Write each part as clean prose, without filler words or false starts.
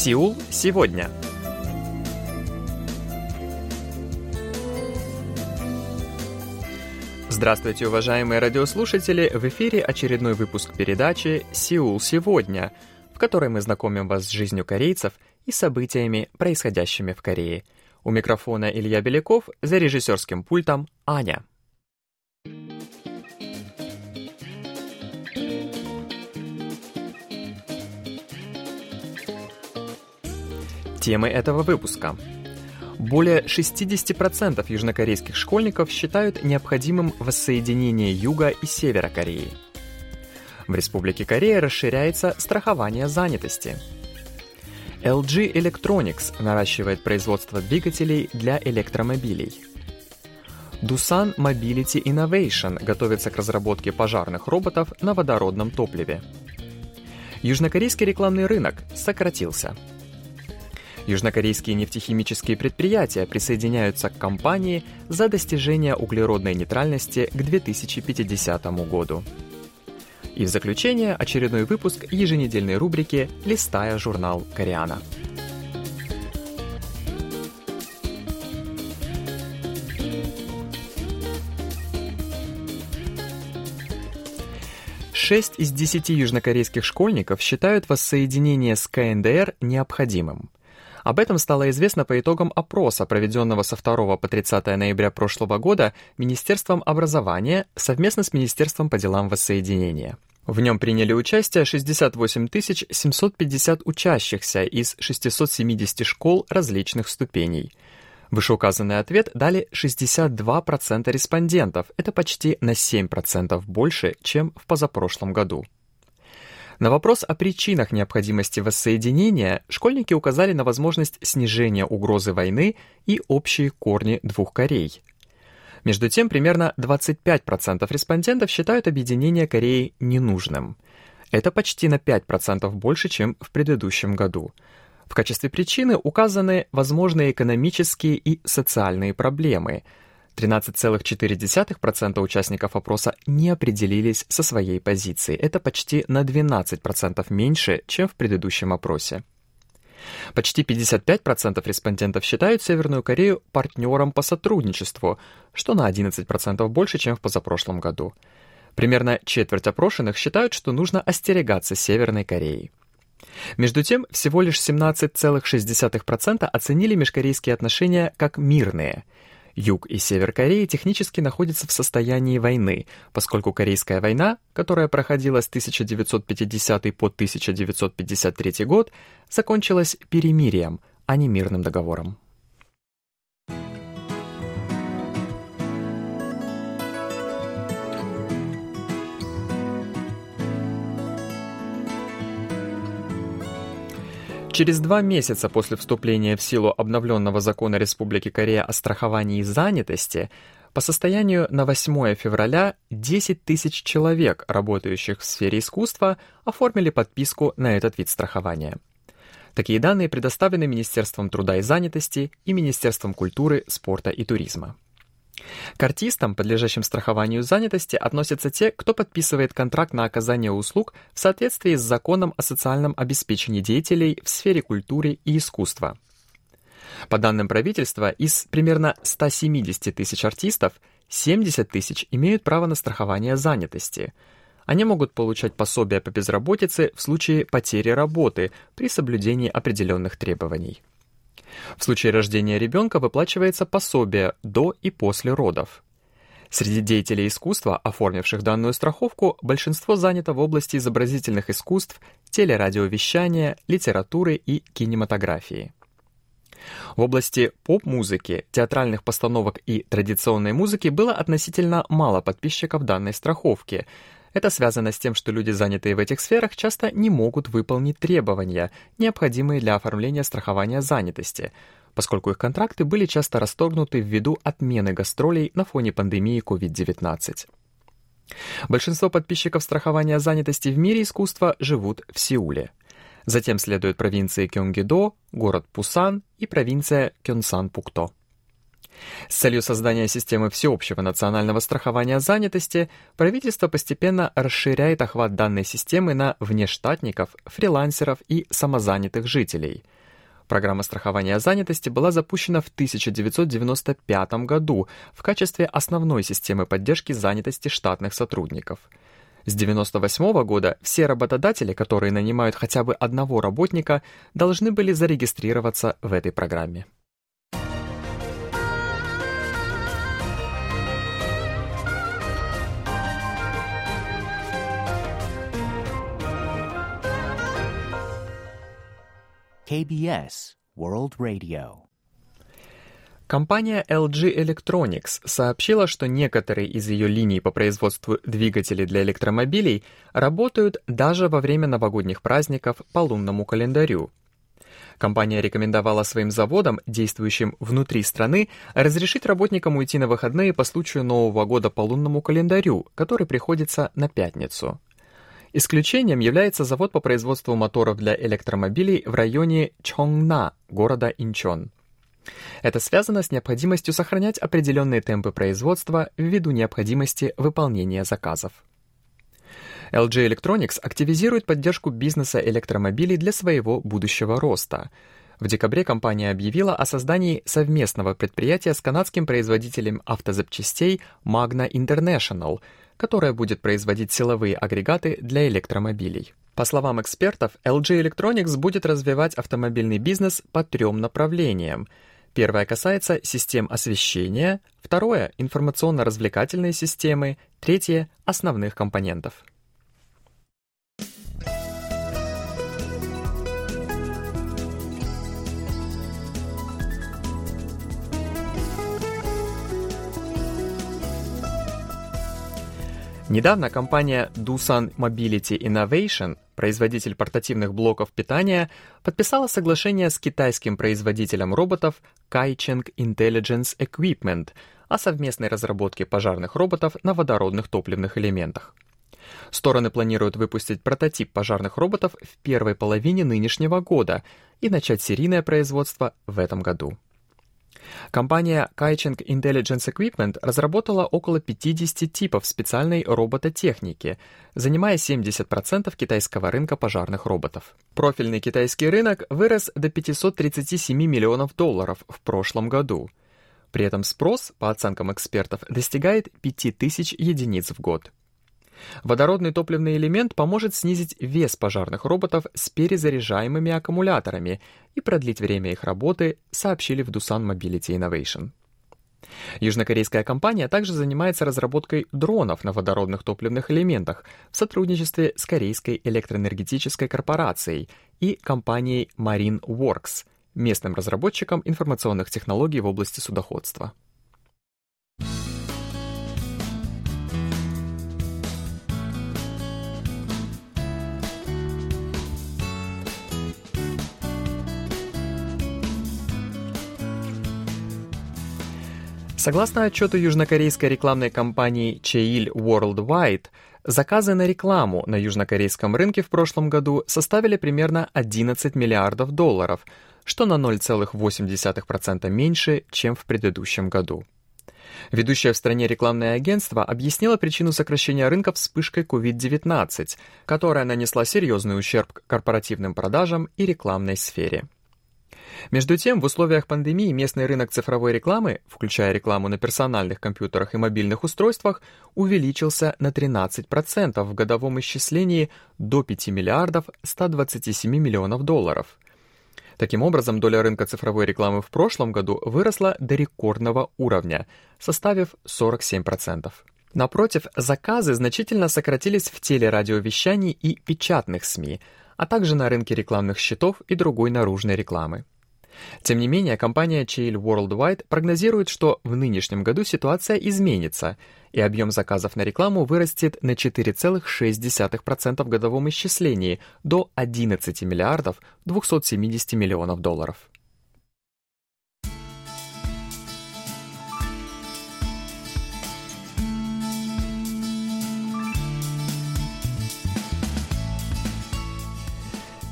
Сеул сегодня. Здравствуйте, уважаемые радиослушатели! В эфире очередной выпуск передачи «Сеул сегодня», в которой мы знакомим вас с жизнью корейцев и событиями, происходящими в Корее. У микрофона Илья Беляков, за режиссерским пультом Аня. Темы этого выпуска. Более 60% южнокорейских школьников считают необходимым воссоединение Юга и Севера Кореи. В Республике Корея расширяется страхование занятости. LG Electronics наращивает производство двигателей для электромобилей. Doosan Mobility Innovation готовится к разработке пожарных роботов на водородном топливе. Южнокорейский рекламный рынок сократился. Южнокорейские нефтехимические предприятия присоединяются к кампании за достижение углеродной нейтральности к 2050 году. И в заключение очередной выпуск еженедельной рубрики «Листая журнал Кореана». Шесть из 10 южнокорейских школьников считают воссоединение с КНДР необходимым. Об этом стало известно по итогам опроса, проведенного со 2 по 30 ноября прошлого года Министерством образования совместно с Министерством по делам воссоединения. В нем приняли участие 68 750 учащихся из 670 школ различных ступеней. Вышеуказанный ответ дали 62% респондентов, это почти на 7% больше, чем в позапрошлом году. На вопрос о причинах необходимости воссоединения школьники указали на возможность снижения угрозы войны и общие корни двух Корей. Между тем, примерно 25% респондентов считают объединение Кореи ненужным. Это почти на 5% больше, чем в предыдущем году. В качестве причины указаны возможные экономические и социальные проблемы. 13,4% участников опроса не определились со своей позицией. Это почти на 12% меньше, чем в предыдущем опросе. Почти 55% респондентов считают Северную Корею партнером по сотрудничеству, что на 11% больше, чем в позапрошлом году. Примерно четверть опрошенных считают, что нужно остерегаться Северной Кореи. Между тем, всего лишь 17,6% оценили межкорейские отношения как мирные. Юг и Север Кореи технически находятся в состоянии войны, поскольку Корейская война, которая проходила с 1950 по 1953 год, закончилась перемирием, а не мирным договором. Через 2 месяца после вступления в силу обновленного закона Республики Корея о страховании занятости, по состоянию на 8 февраля 10 тысяч человек, работающих в сфере искусства, оформили подписку на этот вид страхования. Такие данные предоставлены Министерством труда и занятости и Министерством культуры, спорта и туризма. К артистам, подлежащим страхованию занятости, относятся те, кто подписывает контракт на оказание услуг в соответствии с законом о социальном обеспечении деятелей в сфере культуры и искусства. По данным правительства, из примерно 170 тысяч артистов 70 тысяч имеют право на страхование занятости. Они могут получать пособия по безработице в случае потери работы при соблюдении определенных требований. В случае рождения ребенка выплачивается пособие до и после родов. Среди деятелей искусства, оформивших данную страховку, большинство занято в области изобразительных искусств, телерадиовещания, литературы и кинематографии. В области поп-музыки, театральных постановок и традиционной музыки было относительно мало подписчиков данной страховки. Это связано с тем, что люди, занятые в этих сферах, часто не могут выполнить требования, необходимые для оформления страхования занятости, поскольку их контракты были часто расторгнуты ввиду отмены гастролей на фоне пандемии COVID-19. Большинство подписчиков страхования занятости в мире искусства живут в Сеуле. Затем следуют провинции Кёнгидо, город Пусан и провинция Кёнсан-Пукто. С целью создания системы всеобщего национального страхования занятости правительство постепенно расширяет охват данной системы на внештатников, фрилансеров и самозанятых жителей. Программа страхования занятости была запущена в 1995 году в качестве основной системы поддержки занятости штатных сотрудников. С 1998 года все работодатели, которые нанимают хотя бы одного работника, должны были зарегистрироваться в этой программе. KBS World Radio. Компания LG Electronics сообщила, что некоторые из ее линий по производству двигателей для электромобилей работают даже во время новогодних праздников по лунному календарю. Компания рекомендовала своим заводам, действующим внутри страны, разрешить работникам уйти на выходные по случаю Нового года по лунному календарю, который приходится на пятницу. Исключением является завод по производству моторов для электромобилей в районе Чонгна, города Инчон. Это связано с необходимостью сохранять определенные темпы производства ввиду необходимости выполнения заказов. LG Electronics активизирует поддержку бизнеса электромобилей для своего будущего роста. В декабре компания объявила о создании совместного предприятия с канадским производителем автозапчастей Magna International, которая будет производить силовые агрегаты для электромобилей. По словам экспертов, LG Electronics будет развивать автомобильный бизнес по 3 направлениям. Первое касается систем освещения, второе – информационно-развлекательные системы, третье – основных компонентов. Недавно компания Doosan Mobility Innovation, производитель портативных блоков питания, подписала соглашение с китайским производителем роботов Kaicheng Intelligence Equipment о совместной разработке пожарных роботов на водородных топливных элементах. Стороны планируют выпустить прототип пожарных роботов в первой половине нынешнего года и начать серийное производство в этом году. Компания Kaicheng Intelligence Equipment разработала около 50 типов специальной робототехники, занимая 70% китайского рынка пожарных роботов. Профильный китайский рынок вырос до $537 миллионов в прошлом году. При этом спрос, по оценкам экспертов, достигает 5000 единиц в год. Водородный топливный элемент поможет снизить вес пожарных роботов с перезаряжаемыми аккумуляторами и продлить время их работы, сообщили в Doosan Mobility Innovation. Южнокорейская компания также занимается разработкой дронов на водородных топливных элементах в сотрудничестве с Корейской электроэнергетической корпорацией и компанией MarineWorks, местным разработчиком информационных технологий в области судоходства. Согласно отчету южнокорейской рекламной компании Cheil Worldwide, заказы на рекламу на южнокорейском рынке в прошлом году составили примерно $11 миллиардов, что на 0,8% меньше, чем в предыдущем году. Ведущее в стране рекламное агентство объяснило причину сокращения рынка вспышкой COVID-19, которая нанесла серьезный ущерб корпоративным продажам и рекламной сфере. Между тем, в условиях пандемии местный рынок цифровой рекламы, включая рекламу на персональных компьютерах и мобильных устройствах, увеличился на 13% в годовом исчислении до $5 миллиардов 127 миллионов. Таким образом, доля рынка цифровой рекламы в прошлом году выросла до рекордного уровня, составив 47%. Напротив, заказы значительно сократились в телерадиовещании и печатных СМИ, а также на рынке рекламных счетов и другой наружной рекламы. Тем не менее, компания Cheil Worldwide прогнозирует, что в нынешнем году ситуация изменится, и объем заказов на рекламу вырастет на 4,6% в годовом исчислении до $11 миллиардов 270 миллионов.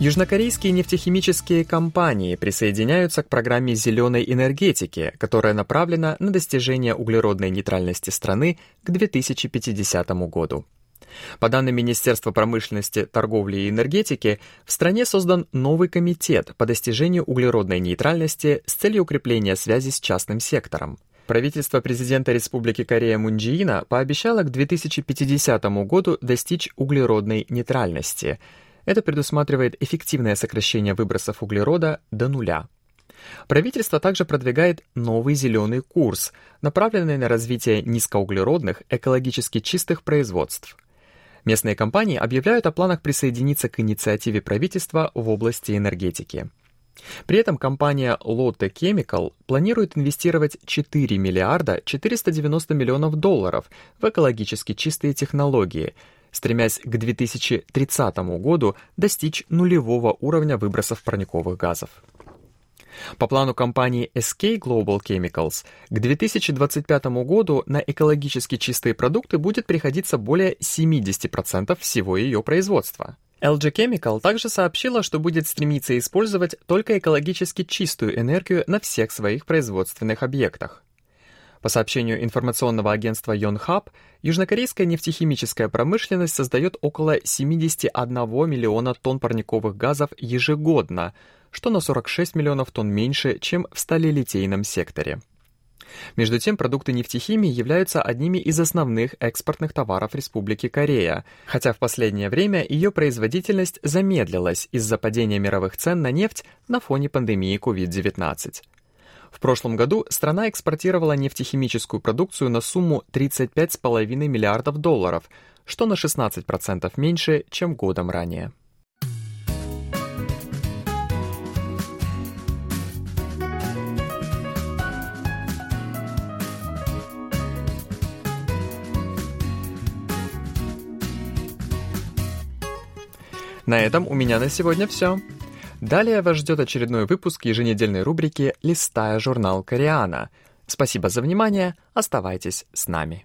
Южнокорейские нефтехимические компании присоединяются к программе зеленой энергетики, которая направлена на достижение углеродной нейтральности страны к 2050 году. По данным Министерства промышленности, торговли и энергетики, в стране создан новый комитет по достижению углеродной нейтральности с целью укрепления связи с частным сектором. Правительство президента Республики Корея Мун Чжэ Ина пообещало к 2050 году достичь углеродной нейтральности. Это предусматривает эффективное сокращение выбросов углерода до нуля. Правительство также продвигает новый зеленый курс, направленный на развитие низкоуглеродных, экологически чистых производств. Местные компании объявляют о планах присоединиться к инициативе правительства в области энергетики. При этом компания Lotte Chemical планирует инвестировать 4 миллиарда 490 миллионов долларов в экологически чистые технологии, стремясь к 2030 году достичь нулевого уровня выбросов парниковых газов. По плану компании SK Global Chemicals, к 2025 году на экологически чистые продукты будет приходиться более 70% всего ее производства. LG Chemical также сообщила, что будет стремиться использовать только экологически чистую энергию на всех своих производственных объектах. По сообщению информационного агентства Yonhap, южнокорейская нефтехимическая промышленность создает около 71 миллиона тонн парниковых газов ежегодно, что на 46 миллионов тонн меньше, чем в сталелитейном секторе. Между тем, продукты нефтехимии являются одними из основных экспортных товаров Республики Корея, хотя в последнее время ее производительность замедлилась из-за падения мировых цен на нефть на фоне пандемии COVID-19. В прошлом году страна экспортировала нефтехимическую продукцию на сумму 35,5 миллиардов долларов, что на 16% меньше, чем годом ранее. На этом у меня на сегодня все. Далее вас ждет очередной выпуск еженедельной рубрики «Листая журнал Кореана». Спасибо за внимание, оставайтесь с нами.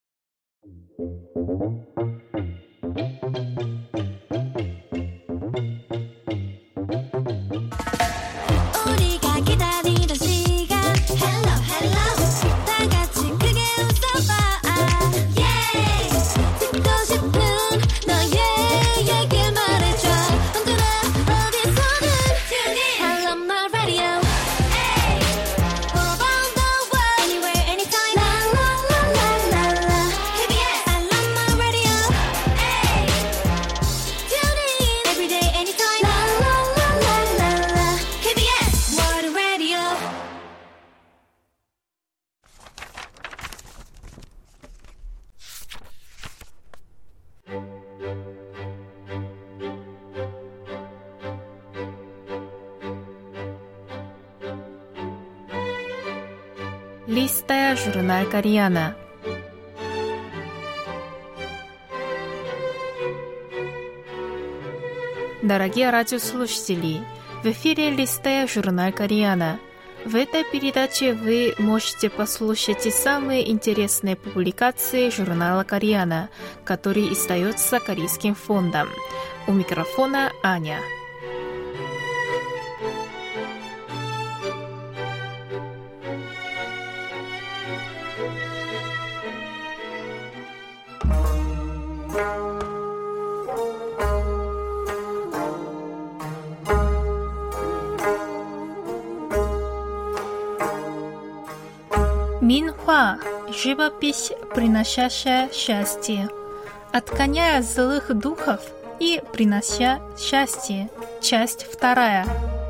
Листая журнал Кореана. Дорогие радиослушатели, в эфире «Листая журнал Кореана». В этой передаче вы можете послушать самые интересные публикации журнала Кореана, который издается Корейским фондом. У микрофона Аня. Минхва – живопись, приносящая счастье. Отгоняя злых духов и принося счастье. Часть 2.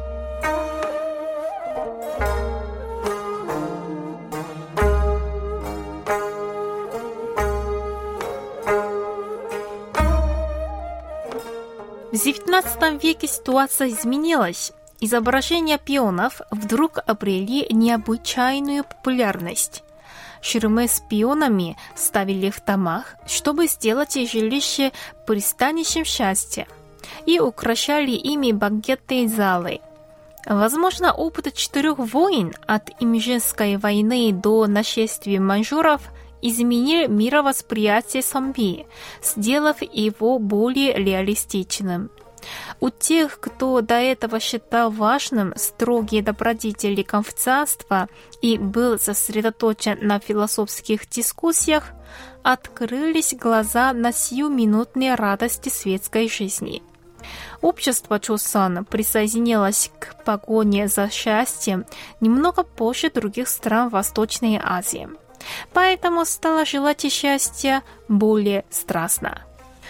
В XIX веке ситуация изменилась. Изображения пионов вдруг обрели необычайную популярность. Ширмы с пионами ставили в домах, чтобы сделать жилище пристанищем счастья, и украшали ими банкетные залы. Возможно, опыт 4 войн от Имжинской войны до нашествия маньчжуров изменил мировосприятие зомби, сделав его более реалистичным. У тех, кто до этого считал важным строгие добродетели конфуцианства и был сосредоточен на философских дискуссиях, открылись глаза на сиюминутные радости светской жизни. Общество Чосон присоединилось к погоне за счастьем немного позже других стран Восточной Азии, поэтому стало желать счастья более страстно.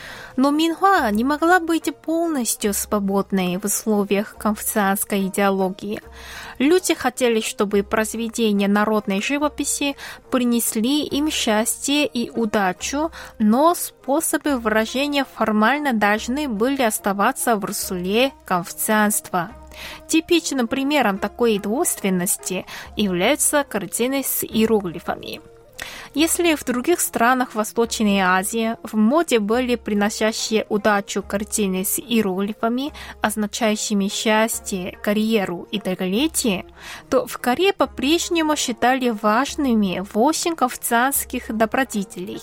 Но Минхуа не могла быть полностью свободной в условиях конфуцианской идеологии. Люди хотели, чтобы произведения народной живописи принесли им счастье и удачу, но способы выражения формально должны были оставаться в русле конфуцианства. Типичным примером такой двойственности являются картины с иероглифами. Если в других странах Восточной Азии в моде были приносящие удачу картины с иероглифами, означающими счастье, карьеру и долголетие, то в Корее по-прежнему считали важными 8 конфуцианских добродетелей: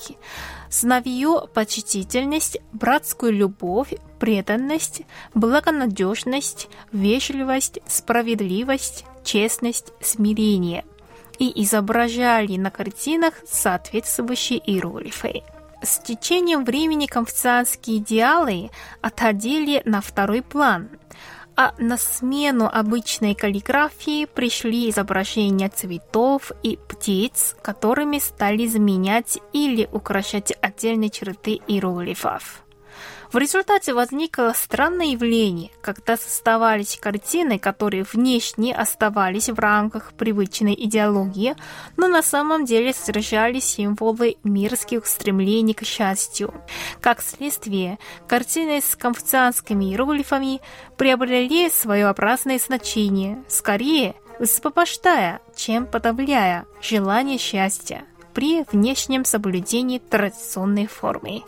сыновью почтительность, братскую любовь, преданность, благонадежность, вежливость, справедливость, честность, смирение, и изображали на картинах соответствующие иероглифы. С течением времени конфуцианские идеалы отходили на второй план, а на смену обычной каллиграфии пришли изображения цветов и птиц, которыми стали заменять или украшать отдельные черты иероглифов. В результате возникло странное явление, когда создавались картины, которые внешне оставались в рамках привычной идеологии, но на самом деле содержали символы мирских стремлений к счастью. Как следствие, картины с конфуцианскими иероглифами приобрели своеобразное значение, скорее высвобождая, чем подавляя желание счастья при внешнем соблюдении традиционной формы.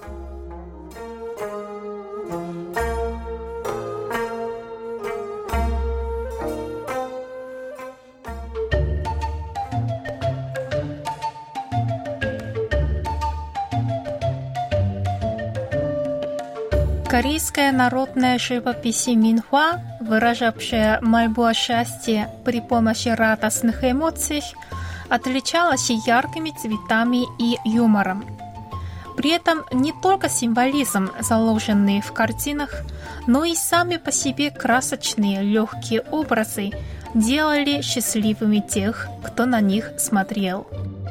Корейская народная живопись Минхуа, выражавшая мольбу о счастье при помощи радостных эмоций, отличалась яркими цветами и юмором. При этом не только символизм, заложенный в картинах, но и сами по себе красочные легкие образы делали счастливыми тех, кто на них смотрел.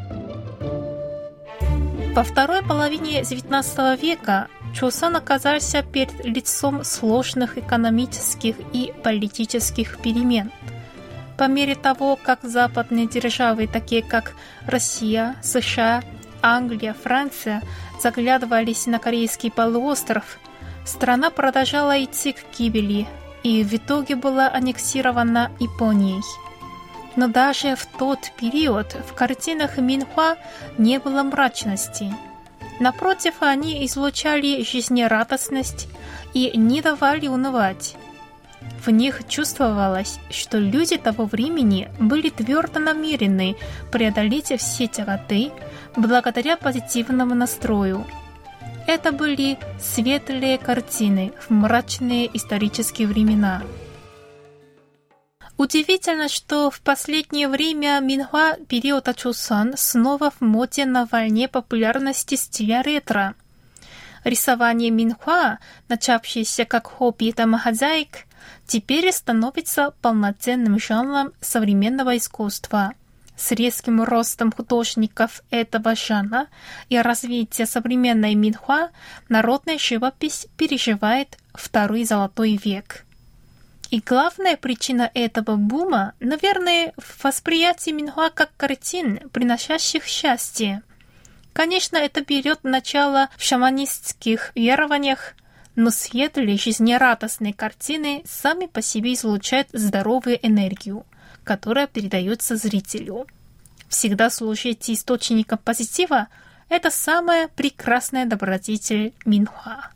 Во второй половине XIX века Чосон оказался перед лицом сложных экономических и политических перемен. По мере того, как западные державы, такие как Россия, США, Англия, Франция, заглядывались на Корейский полуостров, страна продолжала идти к гибели и в итоге была аннексирована Японией. Но даже в тот период в картинах Минхуа не было мрачности. Напротив, они излучали жизнерадостность и не давали унывать. В них чувствовалось, что люди того времени были твердо намерены преодолеть все тяготы благодаря позитивному настрою. Это были светлые картины в мрачные исторические времена. Удивительно, что в последнее время Минхуа периода Чосон снова в моде на волне популярности стиля ретро. Рисование Минхуа, начавшееся как хобби домохозяек, теперь становится полноценным жанром современного искусства. С резким ростом художников этого жанра и развитием современной Минхуа народная живопись переживает второй золотой век. И главная причина этого бума, наверное, в восприятии Минхуа как картин, приносящих счастье. Конечно, это берет начало в шаманистских верованиях, но светлые, жизнерадостные картины сами по себе излучают здоровую энергию, которая передается зрителю. Всегда служить источником позитива – это самая прекрасная добродетель Минхуа.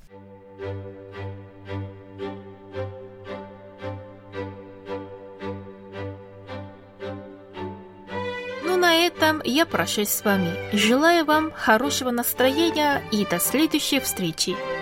На этом я прощаюсь с вами. Желаю вам хорошего настроения и до следующей встречи.